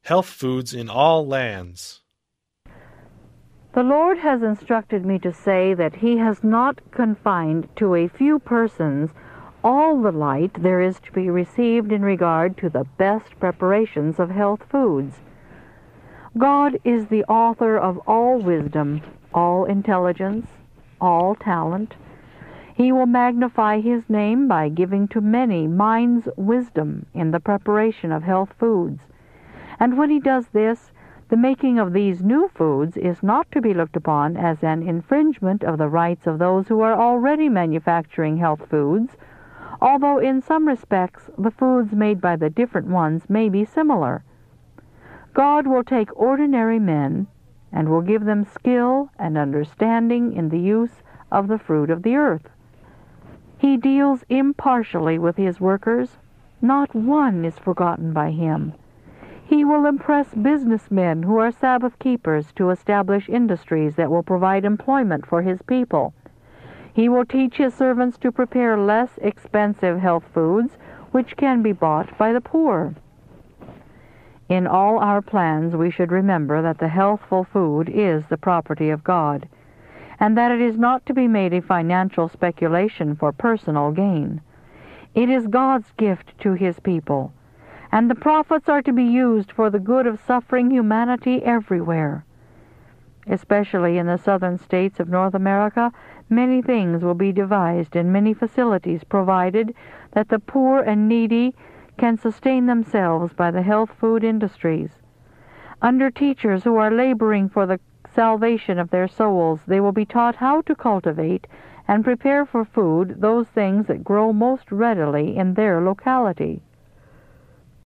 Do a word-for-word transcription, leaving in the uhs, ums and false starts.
Health foods in all lands. The Lord has instructed me to say that He has not confined to a few persons all the light there is to be received in regard to the best preparations of health foods. God is the author of all wisdom, all intelligence, all talent. He will magnify His name by giving to many minds wisdom in the preparation of health foods. And when He does this, the making of these new foods is not to be looked upon as an infringement of the rights of those who are already manufacturing health foods, although in some respects the foods made by the different ones may be similar. God will take ordinary men and will give them skill and understanding in the use of the fruit of the earth. He deals impartially with His workers. Not one is forgotten by Him. He will impress businessmen who are Sabbath keepers to establish industries that will provide employment for His people. He will teach His servants to prepare less expensive health foods which can be bought by the poor. In all our plans we should remember that the healthful food is the property of God, and that it is not to be made a financial speculation for personal gain. It is God's gift to His people, and the profits are to be used for the good of suffering humanity everywhere. Especially in the southern states of North America, many things will be devised and many facilities provided that the poor and needy can sustain themselves by the health food industries. Under teachers who are laboring for the salvation of their souls, they will be taught how to cultivate and prepare for food those things that grow most readily in their locality.